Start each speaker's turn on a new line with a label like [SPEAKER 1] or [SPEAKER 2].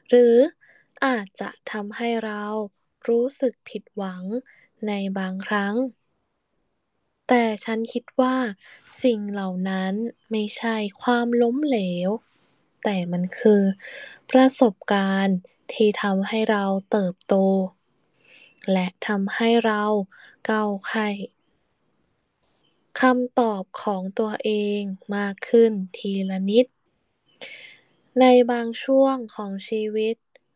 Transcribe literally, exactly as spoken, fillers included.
[SPEAKER 1] หรืออาจจะทำให้เรารู้สึกผิดหวังในบางครั้ง แต่ฉันคิดว่าสิ่งเหล่านั้นไม่ใช่ความล้มเหลว แต่มันคือประสบการณ์ที่ทำให้เราเติบโต และทำให้เราก้าวไขคำตอบของตัวเองมากขึ้นทีละนิด ในบางช่วงของชีวิต